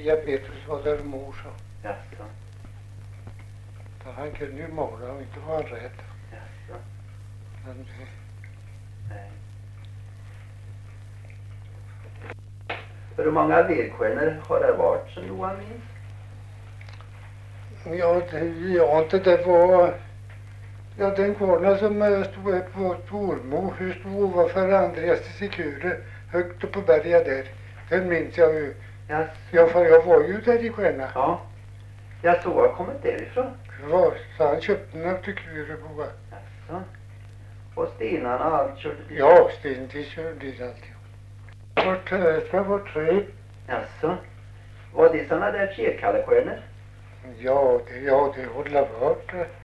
diabetes var där mor så. Jaså. Så han kunde ju måla och inte var han rädd. Jaså. Men Nej. Hur många vedskärnor har det varit som Johan minns? det var... Ja, den kvarna som stod på Stormo, hur stod ovanför Andreas Sekure, högt upp på berget där. Den minns jag ju. Jaså. Ja, för jag var ju där i Skärna. Ja. Jag såg har kommit därifrån. Ja, så han köpte den upp till Kureboa. Jaså. Och stenarna och allt körde dit? Ja, Sten, de körde dit alltid. Det var 3. Jaså. Var det sådana där trekalleskärnor? Ja, det håller bort.